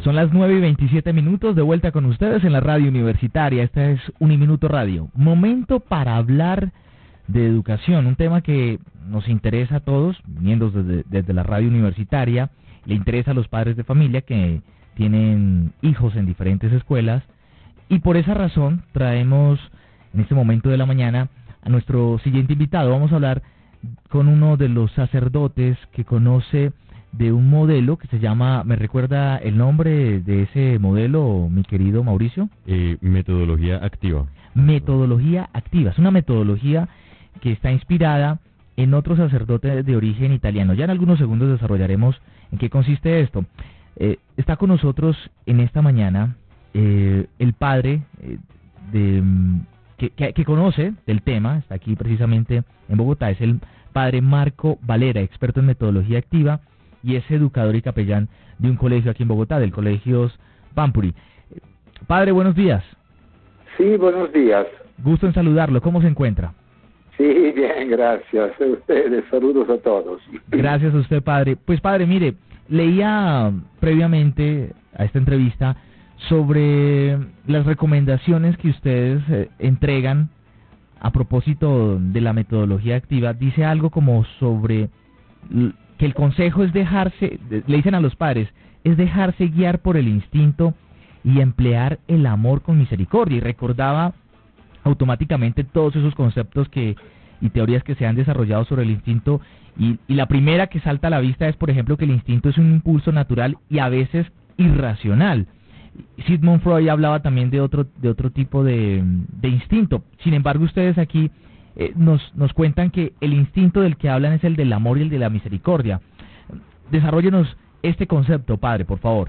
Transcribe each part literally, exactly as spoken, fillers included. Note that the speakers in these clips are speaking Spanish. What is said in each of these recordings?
Son las nueve y veintisiete minutos, de vuelta con ustedes en la radio universitaria. Esta es Uniminuto Radio. Momento para hablar de educación, un tema que nos interesa a todos, viniendo desde, desde la radio universitaria, le interesa a los padres de familia que tienen hijos en diferentes escuelas, y por esa razón traemos en este momento de la mañana a nuestro siguiente invitado. Vamos a hablar con uno de los sacerdotes que conoce de un modelo que se llama, ¿me recuerda el nombre de ese modelo, mi querido Mauricio? Eh, metodología activa. Metodología activa, es una metodología que está inspirada en otro sacerdote de origen italiano. Ya en algunos segundos desarrollaremos en qué consiste esto. Eh, está con nosotros en esta mañana eh, el padre eh, de, que, que, que conoce del tema, está aquí precisamente en Bogotá, es el padre Marco Valera, experto en metodología activa, y es educador y capellán de un colegio aquí en Bogotá, del Colegio Pampuri. Padre, buenos días. Sí, buenos días. Gusto en saludarlo. ¿Cómo se encuentra? Sí, bien, gracias a ustedes. Saludos a todos. Gracias a usted, padre. Pues, padre, mire, leía previamente a esta entrevista sobre las recomendaciones que ustedes eh, entregan a propósito de la metodología activa. Dice algo como sobre que el consejo es dejarse, le dicen a los padres, es dejarse guiar por el instinto y emplear el amor con misericordia. Y recordaba automáticamente todos esos conceptos que y teorías que se han desarrollado sobre el instinto, y, y la primera que salta a la vista es, por ejemplo, que el instinto es un impulso natural y a veces irracional. Sigmund Freud hablaba también de otro de otro tipo de, de instinto. Sin embargo, ustedes aquí Eh, nos, nos cuentan que el instinto del que hablan es el del amor y el de la misericordia. Desarróllenos este concepto, padre, por favor.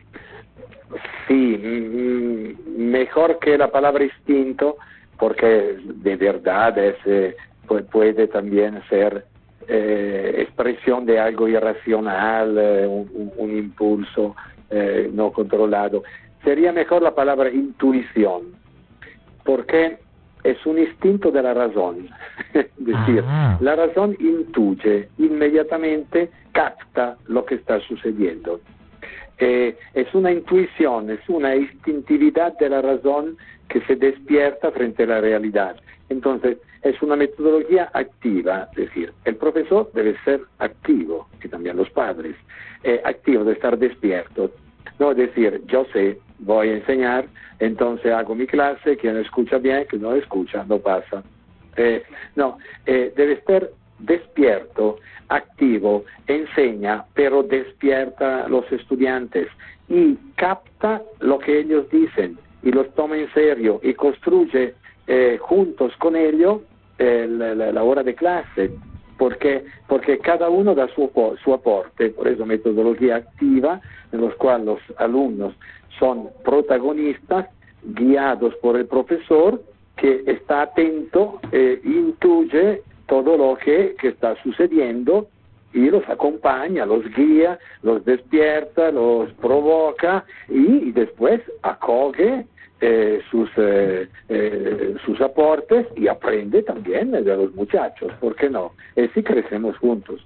Sí, mejor que la palabra instinto, porque de verdad es, eh, puede también ser eh, expresión de algo irracional, eh, un, un impulso eh, no controlado. Sería mejor la palabra intuición, porque es un instinto de la razón. Es decir, ah. la razón intuye, inmediatamente capta lo que está sucediendo. Eh, es una intuición, es una instintividad de la razón que se despierta frente a la realidad. Entonces, es una metodología activa, es decir, el profesor debe ser activo, y también los padres, eh, activo, de estar despierto. No decir, yo sé, voy a enseñar, entonces hago mi clase, quien escucha bien, quien no escucha, no pasa. Eh, no, eh, debe estar despierto, activo, enseña, pero despierta a los estudiantes y capta lo que ellos dicen y los toma en serio y construye eh, juntos con ellos eh, la, la, la hora de clase. Porque, porque cada uno da su, su aporte, por eso metodología activa, en los cuales los alumnos son protagonistas, guiados por el profesor, que está atento, eh, intuye todo lo que, que está sucediendo y los acompaña, los guía, los despierta, los provoca y, y después acoge Eh, sus eh, eh, sus aportes y aprende también de los muchachos, ¿por qué no? Así crecemos juntos.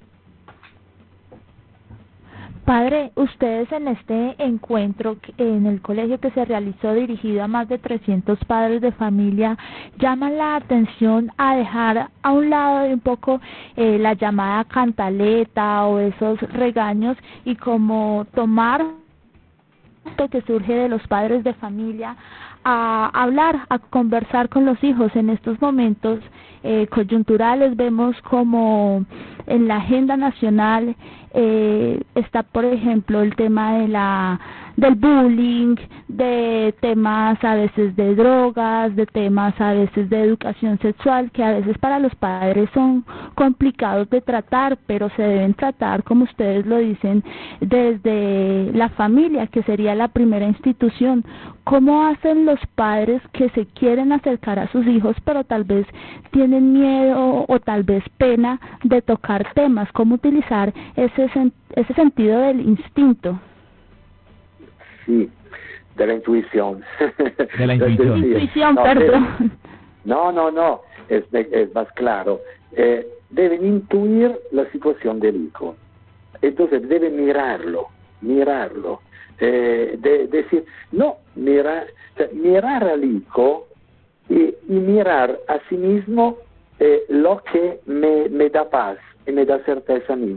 Padre, ustedes en este encuentro en el colegio que se realizó dirigido a más de trescientos padres de familia, llaman la atención a dejar a un lado un poco eh, la llamada cantaleta o esos regaños y como tomar que surge de los padres de familia a hablar, a conversar con los hijos. En estos momentos eh, coyunturales vemos como en la agenda nacional eh, está, por ejemplo, el tema de la del bullying, de temas a veces de drogas, de temas a veces de educación sexual, que a veces para los padres son complicados de tratar, pero se deben tratar, como ustedes lo dicen, desde la familia, que sería la primera institución. ¿Cómo hacen los padres que se quieren acercar a sus hijos, pero tal vez tienen miedo o tal vez pena de tocar temas? ¿Cómo utilizar ese, sen- ese sentido del instinto? Sí, de la intuición. De la intuición. Es decir, Intuición, no, perdón. deben- no, no, no, es, es más claro. Eh, deben intuir la situación del hijo. Entonces deben mirarlo, mirarlo, eh, de, decir, no, mira, o sea, mirar al hijo y, y mirar a sí mismo eh, lo que me, me da paz y me da certeza a mí.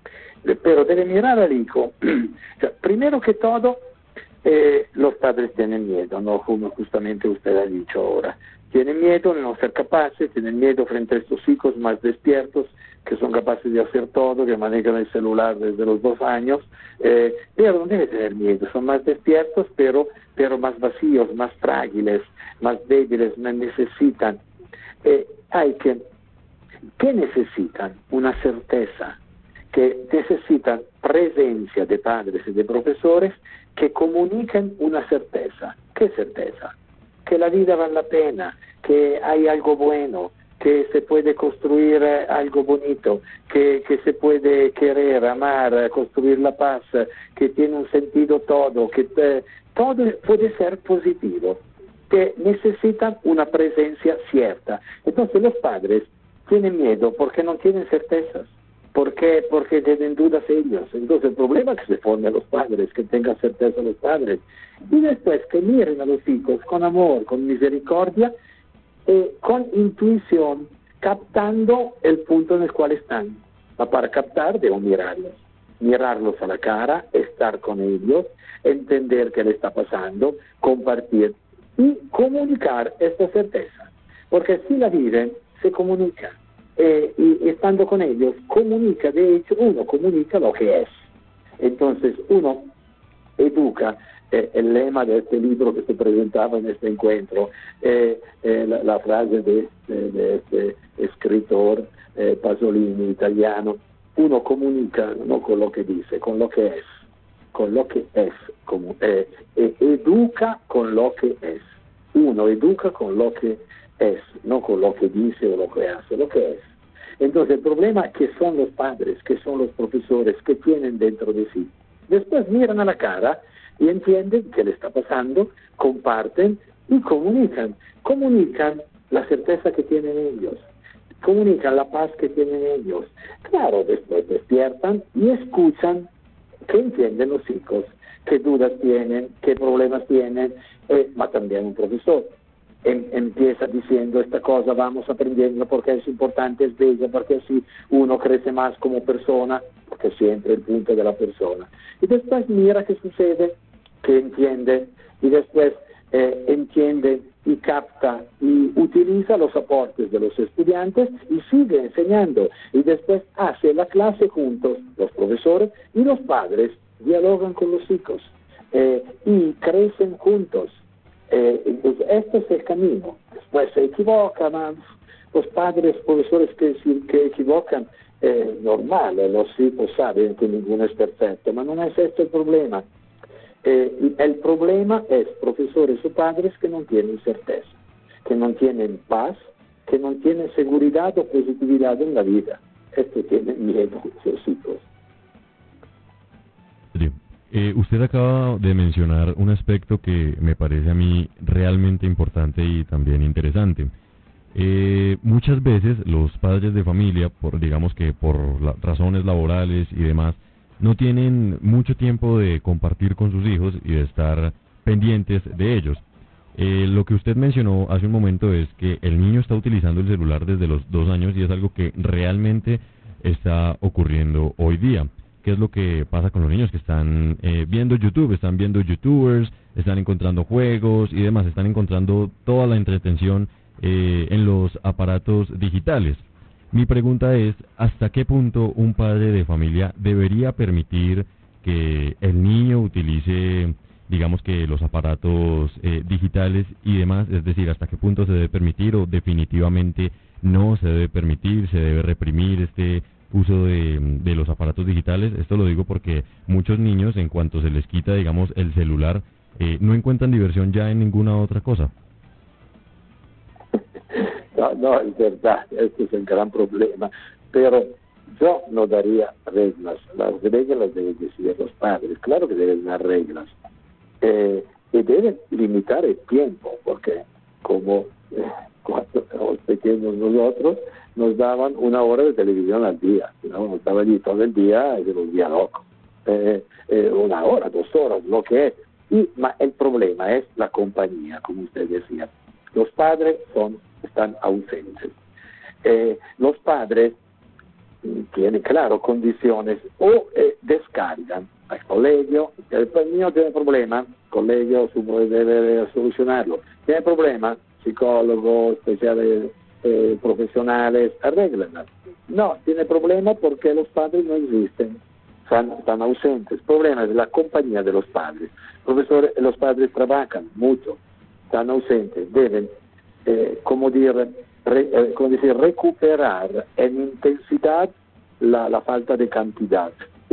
Pero debe mirar al hijo. O sea, primero que todo, eh, los padres tienen miedo, ¿no? Como justamente usted ha dicho ahora. Tienen miedo de no ser capaces, tienen miedo frente a estos hijos más despiertos, que son capaces de hacer todo, que manejan el celular desde los dos años, eh, pero no debe tener miedo, son más despiertos, pero, pero más vacíos, más frágiles, más débiles, más necesitan. Eh, hay que, ¿qué necesitan? Una certeza, que necesitan presencia de padres y de profesores que comuniquen una certeza. ¿Qué certeza? Que la vida vale la pena, que hay algo bueno, que se puede construir algo bonito, que, que se puede querer, amar, construir la paz, que tiene un sentido todo, que eh, todo puede ser positivo, que necesitan una presencia cierta. Entonces los padres tienen miedo porque no tienen certezas. ¿Por qué? Porque tienen dudas ellos. Entonces el problema es que se formen los padres, que tengan certeza los padres. Y después que miren a los hijos con amor, con misericordia, eh, con intuición, captando el punto en el cual están. Para captar debo mirarlos. Mirarlos a la cara, estar con ellos, entender qué le está pasando, compartir y comunicar esta certeza. Porque si la viven, se comunica. Eh, y estando con ellos, comunica, de hecho, uno comunica lo que es. Entonces, uno educa, eh, el lema de este libro que se presentaba en este encuentro, eh, eh, la, la frase de, de, de este escritor eh, Pasolini, italiano, uno comunica no con lo que dice, con lo que es, con lo que es, como, eh, eh, educa con lo que es. Uno educa con lo que es, no con lo que dice o lo que hace, lo que es. Entonces el problema es que son los padres, que son los profesores, que tienen dentro de sí. Después miran a la cara y entienden qué le está pasando, comparten y comunican. Comunican la certeza que tienen ellos, comunican la paz que tienen ellos. Claro, después despiertan y escuchan qué entienden los hijos, qué dudas tienen, qué problemas tienen, eh, pero también un profesor. Empieza diciendo esta cosa, vamos aprendiendo porque es importante, es bella, porque así uno crece más como persona, porque siempre el punto de la persona. Y después mira qué sucede, que entiende, y después eh, entiende y capta y utiliza los aportes de los estudiantes y sigue enseñando. Y después hace la clase juntos, los profesores y los padres dialogan con los hijos eh, y crecen juntos. Eh, entonces, este es el camino. Después se equivocan, los padres, profesores que se que equivocan, eh, normal, los hijos saben que ninguno es perfecto, pero no es este el problema. Eh, el problema es profesores o padres que no tienen certeza, que no tienen paz, que no tienen seguridad o positividad en la vida. Esto tienen miedo los hijos. Sí. Eh, usted acaba de mencionar un aspecto que me parece a mí realmente importante y también interesante. Eh, muchas veces los padres de familia, por digamos que por la, razones laborales y demás, no tienen mucho tiempo de compartir con sus hijos y de estar pendientes de ellos. Eh, lo que usted mencionó hace un momento es que el niño está utilizando el celular desde los dos años y es algo que realmente está ocurriendo hoy día. ¿Qué es lo que pasa con los niños que están eh, viendo YouTube? Están viendo YouTubers, están encontrando juegos y demás, están encontrando toda la entretención eh, en los aparatos digitales. Mi pregunta es, ¿hasta qué punto un padre de familia debería permitir que el niño utilice, digamos que los aparatos eh, digitales y demás? Es decir, ¿hasta qué punto se debe permitir o definitivamente no se debe permitir, se debe reprimir este uso de, de los aparatos digitales? Esto lo digo porque muchos niños, en cuanto se les quita, digamos, el celular, eh, no encuentran diversión ya en ninguna otra cosa. No, no, es verdad, este es el gran problema, pero yo no daría reglas, las reglas deben decidir los padres, claro que deben dar reglas, eh, y deben limitar el tiempo, porque como eh, cuando éramos pequeños nosotros, nos daban una hora de televisión al día, ¿no? Nos estaba allí todo el día y se volvía loco. eh, eh, una hora, dos horas, lo que es. Y, ma el problema es la compañía, como usted decía. Los padres son, están ausentes. Eh, los padres tienen, claro, condiciones o eh, descargan al colegio. El niño tiene problema, el colegio debe solucionarlo. Tiene problema, psicólogos, especiales, eh, profesionales, arreglan. No, tiene problema porque los padres no existen. Están, están ausentes. El problema es la compañía de los padres. Profesores, los padres trabajan mucho, están ausentes, deben, eh, como, decir, re, eh, como decir, recuperar en intensidad la, la falta de cantidad.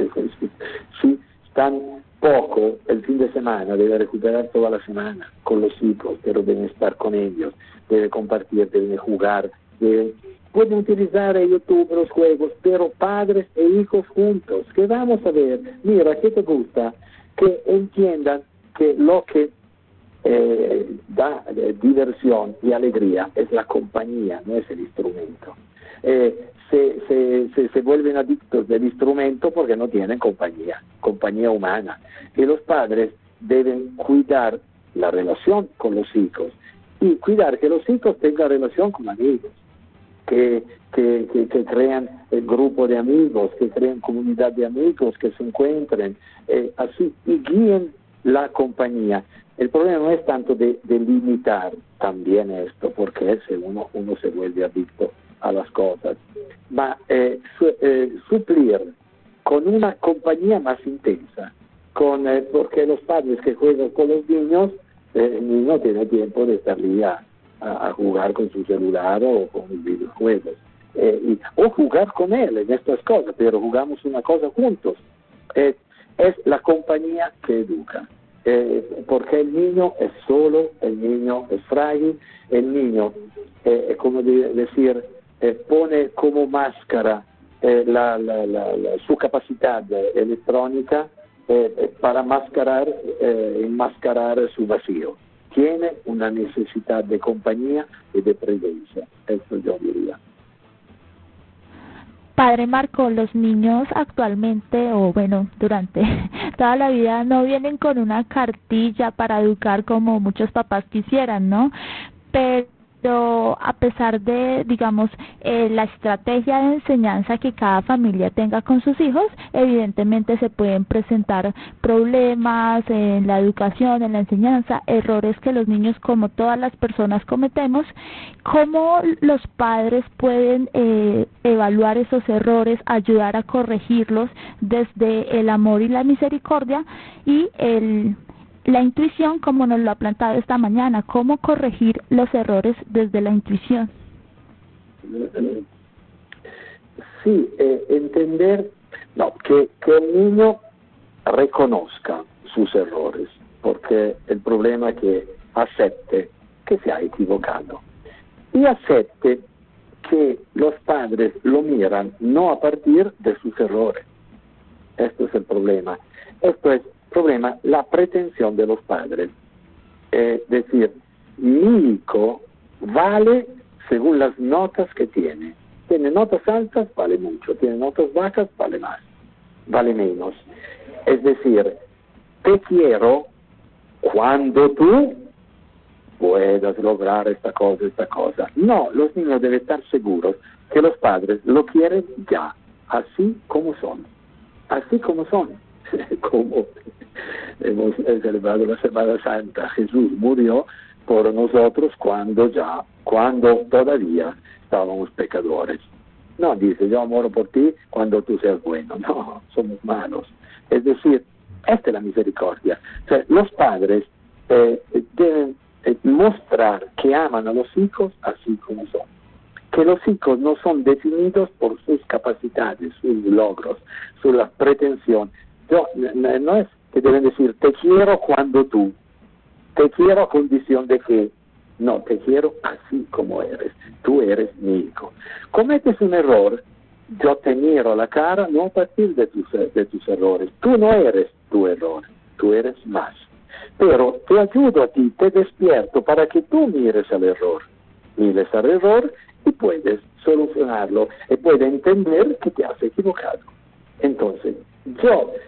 Si están poco el fin de semana, debe recuperar toda la semana con los hijos, pero deben estar con ellos, debe compartir, deben jugar, deben... Pueden utilizar YouTube, los juegos, pero padres e hijos juntos. Que vamos a ver, mira, ¿qué te gusta? Que entiendan que lo que eh, da eh, diversión y alegría es la compañía, no es el instrumento. Eh, se, se, se, se vuelven adictos del instrumento porque no tienen compañía, compañía humana. Y los padres deben cuidar la relación con los hijos y cuidar que los hijos tengan relación con amigos. Que, que, que, que crean el grupo de amigos, que crean comunidad de amigos, que se encuentren eh, así y guíen la compañía. El problema no es tanto de, de limitar también esto, porque ese uno, uno se vuelve adicto a las cosas, ma eh, su, eh, suplir con una compañía más intensa, con eh, porque los padres que juegan con los niños, eh, el niño tiene tiempo de estar ya a jugar con su celular o con videojuegos, eh, y, o jugar con él en estas cosas, pero jugamos una cosa juntos. Eh, es la compañía que educa, eh, porque el niño es solo, el niño es frágil, el niño, eh, como de, decir, eh, pone como máscara eh, la, la, la, la, su capacidad electrónica eh, para mascarar, eh, enmascarar su vacío. Tiene una necesidad de compañía y de presencia, eso yo diría. Padre Marco, los niños actualmente, o bueno, durante toda la vida, no vienen con una cartilla para educar como muchos papás quisieran, ¿no? Pero a pesar de, digamos, eh, la estrategia de enseñanza que cada familia tenga con sus hijos, evidentemente se pueden presentar problemas en la educación, en la enseñanza, errores que los niños, como todas las personas, cometemos. ¿Cómo los padres pueden eh, evaluar esos errores, ayudar a corregirlos desde el amor y la misericordia y el la intuición, como nos lo ha plantado esta mañana? ¿Cómo corregir los errores desde la intuición? Sí, eh, entender no, que, que el niño reconozca sus errores, porque el problema es que acepte que se ha equivocado y acepte que los padres lo miran no a partir de sus errores. Esto es el problema. Esto es problema, la pretensión de los padres. Es decir, mi hijo vale según las notas que tiene. Tiene notas altas, vale mucho. Tiene notas bajas, vale más. Vale menos. Es decir, te quiero cuando tú puedas lograr esta cosa, esta cosa. No, los niños deben estar seguros que los padres lo quieren ya, así como son. Así como son. Como hemos celebrado la Semana Santa, Jesús murió por nosotros cuando ya, cuando todavía estábamos pecadores. No, dice, yo muero por ti cuando tú seas bueno. No, somos malos. Es decir, esta es la misericordia. O sea, los padres eh, deben eh, mostrar que aman a los hijos así como son. Que los hijos no son definidos por sus capacidades, sus logros, su la pretensión. Yo, no, no es que deben decir, te quiero cuando tú, te quiero a condición de que, no, te quiero así como eres, tú eres mi hijo. Cometes un error, yo te miro la cara no a partir de tus, de tus errores, tú no eres tu error, tú eres más. Pero te ayudo a ti, te despierto para que tú mires al error, mires al error y puedes solucionarlo y puedes entender que te has equivocado. Entonces, yo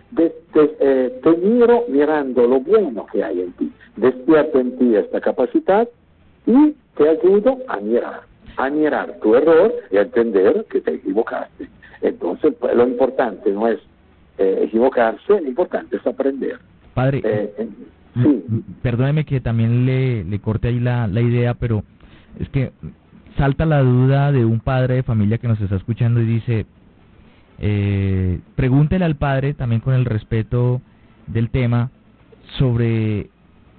de, de, eh, te miro mirando lo bueno que hay en ti, despierto en ti esta capacidad y te ayudo a mirar, a mirar tu error y a entender que te equivocaste. Entonces, pues, lo importante no es eh, equivocarse, lo importante es aprender. Padre, Eh, eh, sí. perdóneme que también le, le corte ahí la, la idea, pero es que salta la duda de un padre de familia que nos está escuchando y dice, eh, pregúntele al padre, también con el respeto del tema, sobre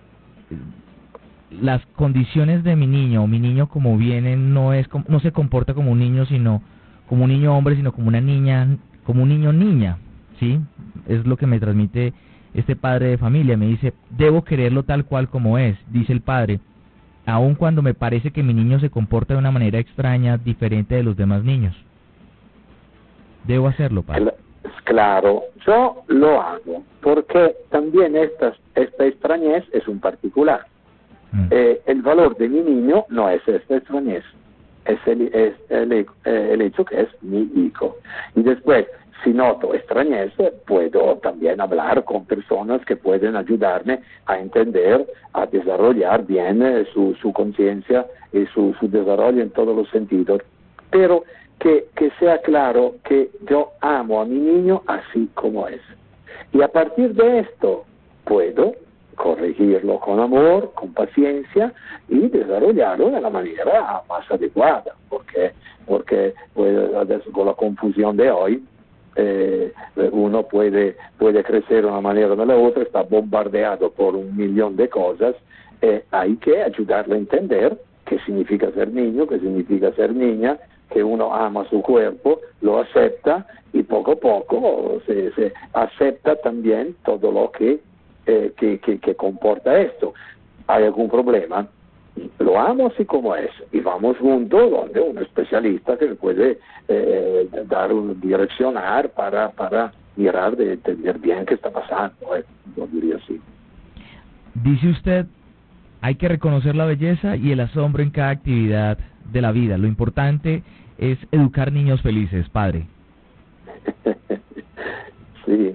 las condiciones de mi niño, o mi niño como viene, no es no se comporta como un niño, sino como un niño hombre, sino como una niña, como un niño niña, ¿sí? Es lo que me transmite este padre de familia. Me dice, debo quererlo tal cual como es, dice el padre, aun cuando me parece que mi niño se comporta de una manera extraña, diferente de los demás niños. Debo hacerlo, padre. Claro, yo lo hago, porque también esta, esta extrañez es un particular. Mm. Eh, el valor de mi niño no es esta extrañez, es el, es el, eh, el hecho que es mi hijo. Y después, si noto extrañez, puedo también hablar con personas que pueden ayudarme a entender, a desarrollar bien eh, su, su conciencia y su, su desarrollo en todos los sentidos. Pero que, que sea claro que yo amo a mi niño así como es. Y a partir de esto puedo corregirlo con amor, con paciencia y desarrollarlo de la manera más adecuada, porque, porque pues, con la confusión de hoy, Eh, uno puede, puede crecer de una manera o de la otra, está bombardeado por un millón de cosas, eh, hay que ayudarle a entender qué significa ser niño, qué significa ser niña, que uno ama su cuerpo, lo acepta y poco a poco se, se acepta también todo lo que, eh, que, que, que comporta esto. ¿Hay algún problema? Lo amo así como es y vamos juntos donde un especialista que le puede eh, dar un direccionar para, para mirar de entender bien qué está pasando, eh, lo diría así. Dice usted, hay que reconocer la belleza y el asombro en cada actividad de la vida. Lo importante es educar niños felices, padre. Sí.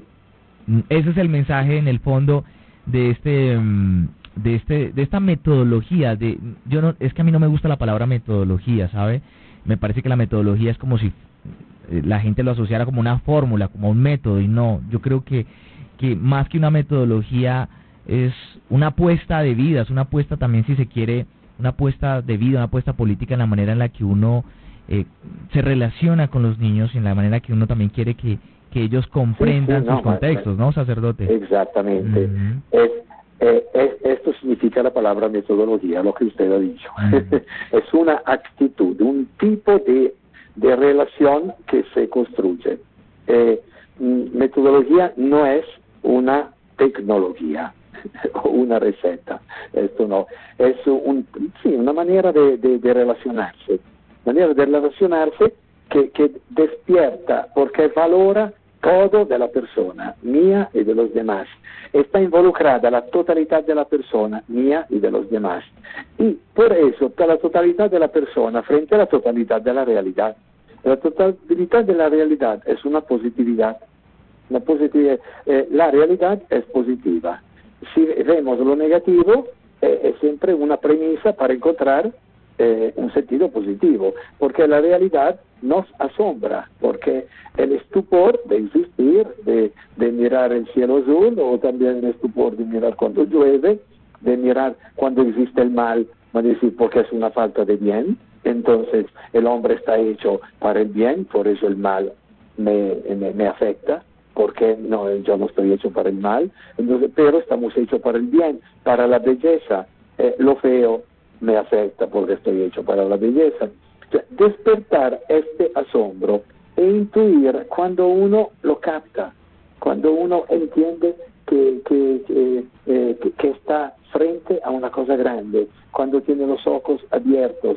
Ese es el mensaje en el fondo de este... Um, de este de esta metodología de yo no es que a mí no me gusta la palabra metodología, ¿sabe? Me parece que la metodología es como si la gente lo asociara como una fórmula, como un método, y no, yo creo que que más que una metodología es una apuesta de vida, es una apuesta también, si se quiere, una apuesta de vida, una apuesta política en la manera en la que uno eh, se relaciona con los niños y en la manera que uno también quiere que que ellos comprendan sí, sí, no, sus contextos, ¿no, sacerdote? Exactamente. Mm-hmm. Es Eh, es, esto significa la palabra metodología, lo que usted ha dicho. Mm. Es una actitud, un tipo de, de relación que se construye. Eh, metodología no es una tecnología o una receta, esto no, es un, sí, una manera de, de, de relacionarse, manera de relacionarse que, que despierta porque valora todo de la persona, mía y de los demás. Está involucrada la totalidad de la persona, mía y de los demás. Y por eso, para la totalidad de la persona frente a la totalidad de la realidad. La totalidad de la realidad es una positividad. La, positividad, eh, la realidad es positiva. Si vemos lo negativo, eh, es siempre una premisa para encontrar eh, un sentido positivo, porque la realidad nos asombra, porque el estupor de existir, de, de mirar el cielo azul, o también el estupor de mirar cuando llueve, de mirar cuando existe el mal, va a decir porque es una falta de bien, entonces el hombre está hecho para el bien, por eso el mal me, me, me afecta, porque no, yo no estoy hecho para el mal, entonces, pero estamos hechos para el bien, para la belleza, eh, lo feo me afecta porque estoy hecho para la belleza. Despertar este asombro e intuir cuando uno lo capta, cuando uno entiende que, que, que, eh, que, que está frente a una cosa grande, cuando tiene los ojos abiertos,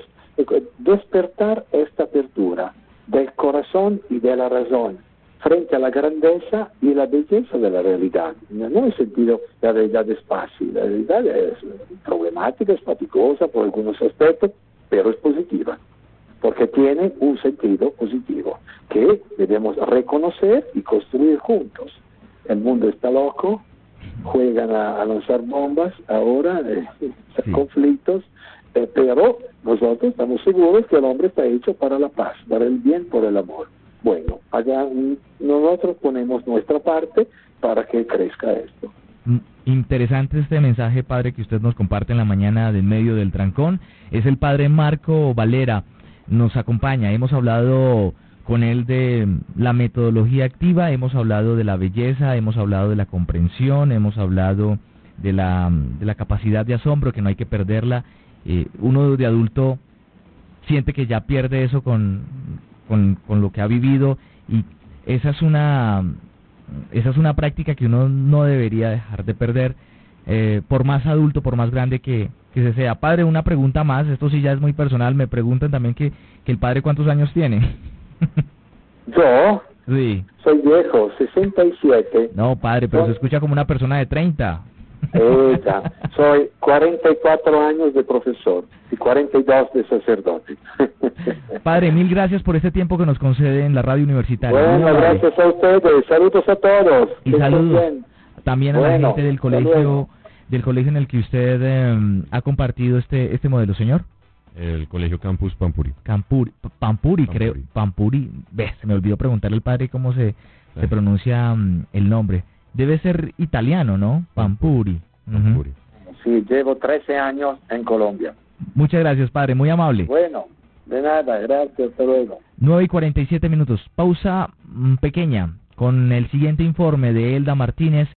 despertar esta apertura del corazón y de la razón frente a la grandeza y la belleza de la realidad. No en el sentido la realidad es fácil, la realidad es problemática, es fatigosa por algunos aspectos, pero es positiva, porque tiene un sentido positivo que debemos reconocer y construir juntos. el mundo está loco, juegan a, a lanzar bombas ahora, eh, Sí. conflictos, eh, pero nosotros estamos seguros que el hombre está hecho para la paz, para el bien, por el amor. Bueno, allá mm, nosotros ponemos nuestra parte para que crezca esto. Mm, Interesante este mensaje, padre, que usted nos comparte en la mañana del medio del trancón. Es el padre Marco Valera, nos acompaña. Hemos hablado con él de la metodología activa, hemos hablado de la belleza, hemos hablado de la comprensión, hemos hablado de la, de la capacidad de asombro, que no hay que perderla. Eh, uno de adulto siente que ya pierde eso con, con, con lo que ha vivido, y esa es una esa es una práctica que uno no debería dejar de perder, eh, por más adulto, por más grande que, que se sea. Padre, una pregunta más, esto sí ya es muy personal, me preguntan también que, que el padre ¿cuántos años tiene? Yo Sí. soy viejo, sesenta y siete. No, padre, pero No. se escucha como una persona de treinta. Ella, soy cuarenta y cuatro años de profesor y cuarenta y dos de sacerdote. Padre, mil gracias por este tiempo que nos concede en la radio universitaria. Muy Bueno, amable. gracias a ustedes. Saludos a todos. Y Que estén saludos bien. también a la Bueno, gente del hasta colegio, luego. del colegio en el que usted eh, ha compartido este este modelo, señor. El Colegio Campus Pampuri. Campuri, P- Pampuri, Pampuri. creo, Pampuri. Ve, se me olvidó preguntarle al padre cómo se, se Sí. pronuncia mm, el nombre. Debe ser italiano, ¿no? Pampuri. Ujú. Pampuri. Sí, llevo trece años en Colombia. Muchas gracias, padre, muy amable. Bueno, de nada, gracias, hasta luego. nueve y cuarenta y siete minutos. Pausa mm, pequeña con el siguiente informe de Elda Martínez.